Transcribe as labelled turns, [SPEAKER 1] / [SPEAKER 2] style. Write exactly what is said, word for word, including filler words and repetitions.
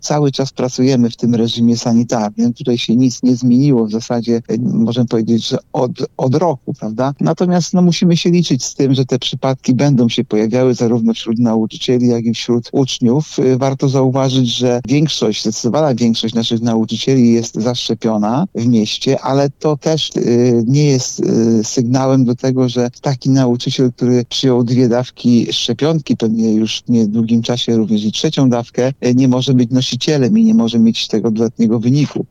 [SPEAKER 1] cały czas pracujemy w tym reżimie sanitarnym. Tutaj się nic nie zmieniło w zasadzie, możemy powiedzieć, że od, od roku, prawda? Natomiast no, musimy się liczyć z tym, że te przypadki będą się pojawiały zarówno wśród nauczycieli, jak i wśród uczniów. Warto zauważyć, że większość, zdecydowana większość naszych nauczycieli jest zaszczepiona w mieście, ale to też y, nie jest y, sygnałem do tego, że taki nauczyciel, który przyjął dwie dawki szczepionki, pewnie już w niedługim czasie również i trzecią dawkę, y, nie może być nosicielem i nie może mieć tego dodatniego wyniku.